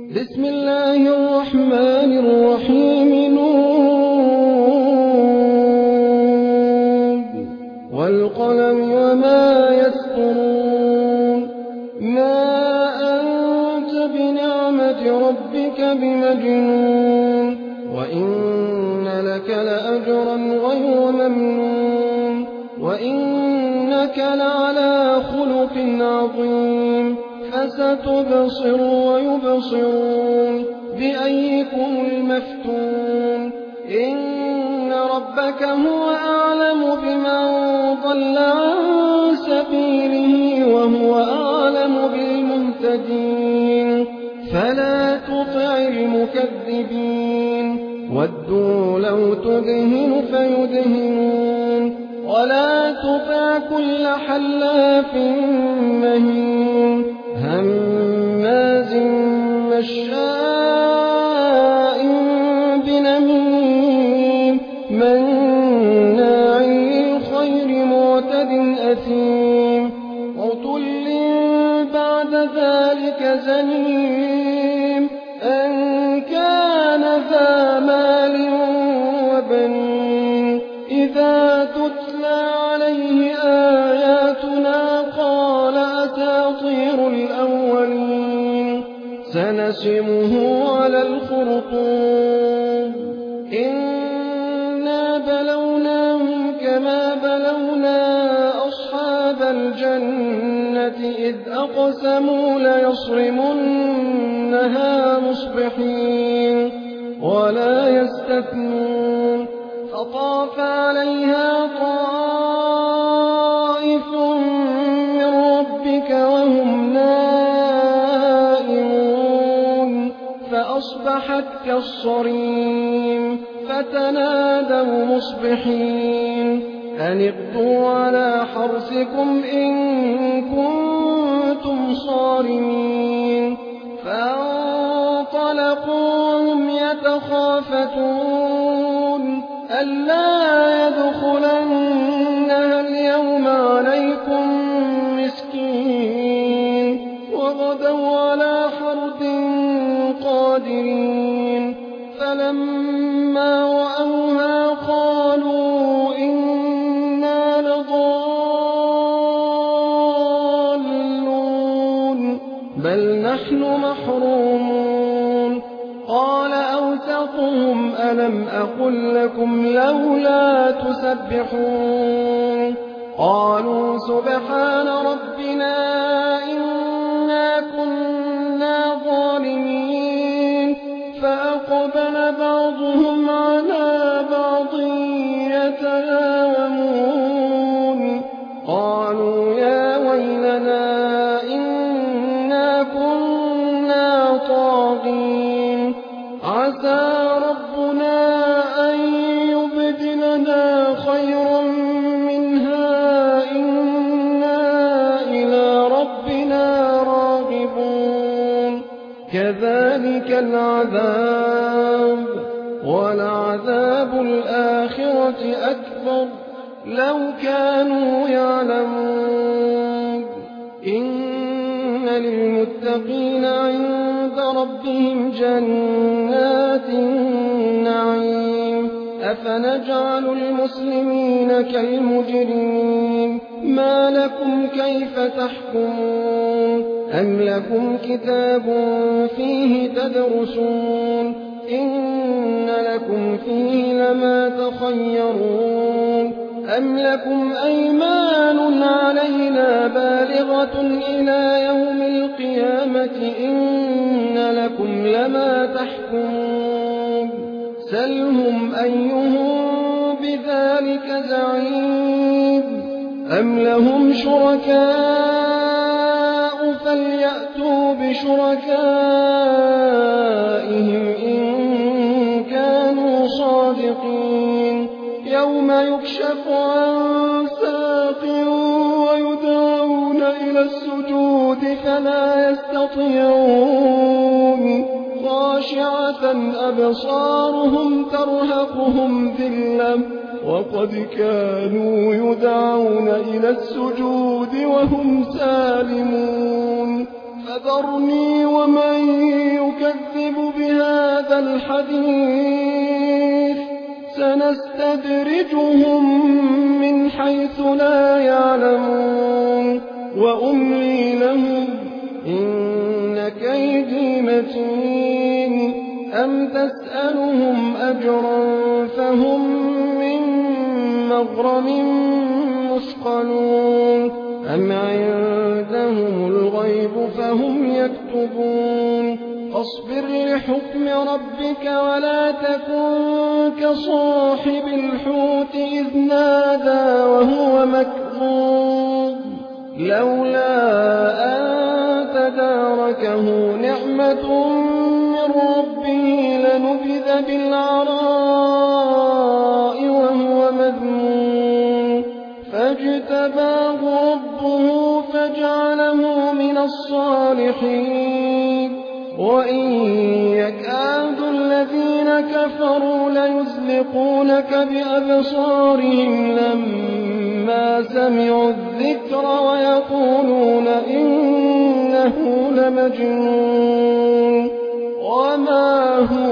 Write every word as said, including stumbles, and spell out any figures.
بسم الله الرحمن الرحيم نون والقلم وما يسطرون ما أنت بنعمة ربك بمجنون وإن لك لأجرا غير ممنون وإنك لعلى خلق عظيم فستبصر ويبصرون بأيكم المفتون إن ربك هو أعلم بمن ضل عن سبيله وهو أعلم بالمهتدين فلا تطع المكذبين ودوا لو تدهن فيدهنون ولا تطع كل حلاف مهين هماز مشاء بنميم مناع للخير معتد أثيم عتل بعد ذلك زنيم أن كان ذا مال وبنين إذا تتلى عليه آياتنا قال أساطير الأولين سنسمه على الخرطوم إنا بلوناهم كما بلونا أصحاب الجنة إذ أقسموا ليصرمنها مصبحين ولا يستثنون فطاف عليها طائف من ربك وهم نائمون فأصبحت كالصريم فتنادوا مصبحين أن اغدوا على حرثكم إن كنتم صارمين فانطلقوا وهم يتخافتون ألا يدخلنها اليوم عليكم مسكين وغدوا على حرد قادرين فلما رأوها قالوا إنا لضالون بل نحن محرومون قال أوسطهم ألم أقل لكم لولا تسبحون قالوا سبحان ربنا إنا كنا ظالمين فأقبل بعضهم على بعض يتلاومون قالوا يا ويلنا إنا كنا طاغين عسى ربنا أن يبدلنا خيرا منها إنا إلى ربنا راغبون كذلك العذاب ولعذاب الآخرة أكبر لو كانوا يعلمون إن للمتقين عند ربهم جنات النعيم أفنجعل المسلمين كالمجرمين ما لكم كيف تحكمون أم لكم كتاب فيه تدرسون إن لكم فيه لما تخيرون أم لكم أيمان علينا بالغة إلى يوم القيامة إن لكم لما تحكمون سلهم أيهم بذلك زعيم أم لهم شركاء فليأتوا بشركائهم إن كانوا صادقين يوم يكشف عن ساق ويدعون إلى السجود فلا يستطيعون خاشعة أبصارهم ترهقهم ذلة وقد كانوا يدعون إلى السجود وهم سالمون فذرني ومن يكذب هذا الحديث سنستدرجهم من حيث لا يعلمون وأملي لهم إن كيدي متين أم تسألهم أجرا فهم من مغرم مثقلون أم عندهم الغيب فهم يكتبون فاصبر لحكم ربك ولا تكن كصاحب الحوت إذ نادى وهو مكظوم لولا أن تداركه نعمة من ربه لنبذ بالعراء وهو مذموم فاجتباه ربه فجعله من الصالحين وإن يكاد الذين كفروا ليزلقونك بأبصارهم لما سمعوا الذكر ويقولون إنه لمجنون وما هو